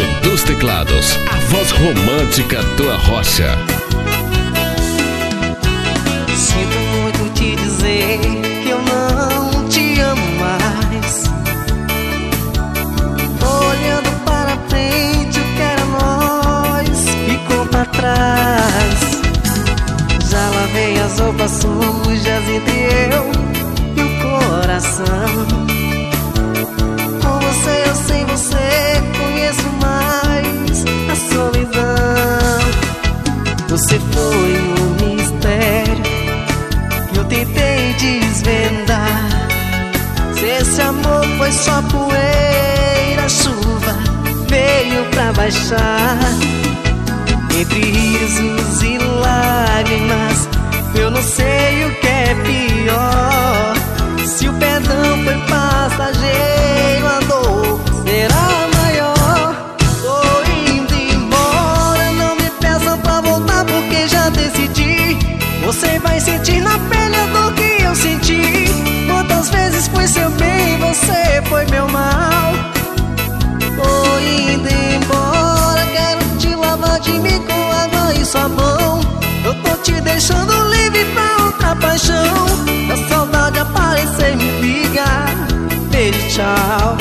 dos teclados, a voz romântica do Arrocha. Sinto muito te dizer que eu não te amo mais. Olhando para frente, o que era nós ficou pra trás. Já lavei as roupas sujas entre eu e o coração. Com você eu sem você conheço mais a solidão. Você foi um mistério que eu tentei desvendar. Se esse amor foi só poeira, a chuva veio pra baixar. Entre risos e lágrimas, eu não sei o que é pior. Se o perdão foi passageiro, a dor será maior. Tô indo embora, não me peçam pra voltar porque já decidi. Você vai sentir na pele a dor que eu senti. Quantas vezes foi seu bem, você foi meu mal. Tô indo embora, quero te lavar de mim com água e sabão. Eu tô te deixando livre pra outra paixão. A saudade aparecer, me liga. Beijo, tchau.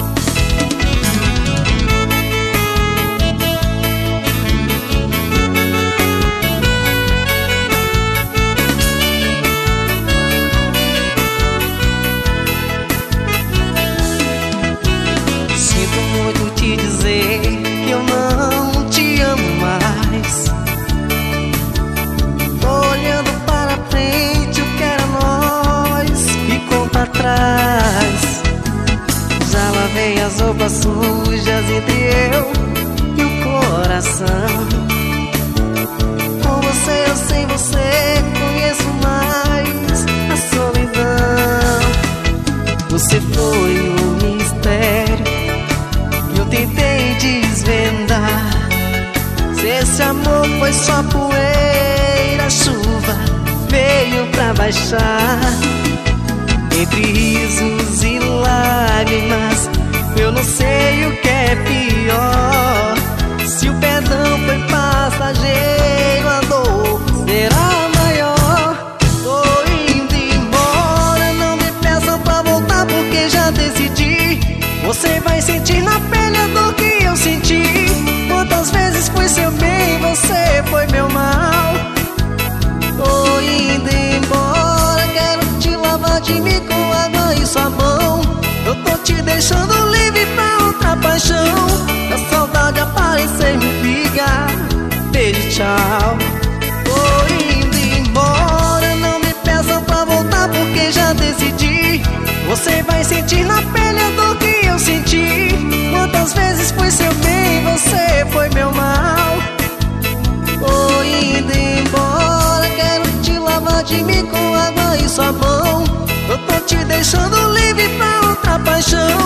Sinto muito te dizer que eu não te amo mais. Olhando para frente, o que era nós ficou pra trás. Já lavei as roupas sujas entre eu e o coração. Com você eu sem você conheço mais a solidão. Você foi um mistério que eu tentei desvendar. Se esse amor foi só poeira, a chuva veio pra baixar. Entre risos e lágrimas, eu não sei o que é pior. Se o perdão foi passageiro, a dor será maior. Tô indo embora, não me peçam pra voltar porque já decidi. Você vai sentir na pele a dor que eu senti. Quantas vezes foi seu bem, você foi meu mal. Tô indo embora, quero te lavar de mim com água e sabão. Eu tô te deixando livre pra outra paixão. A saudade aparecer, me liga. Beijo, tchau. Tô indo embora, não me peçam pra voltar porque já decidi. Você vai sentir na pele a dor que eu senti. Quantas vezes foi seu bem, você foi meu mal. Tô indo embora, quero te lavar de mim com água e sabão. Eu tô te deixando livre pra outra paixão.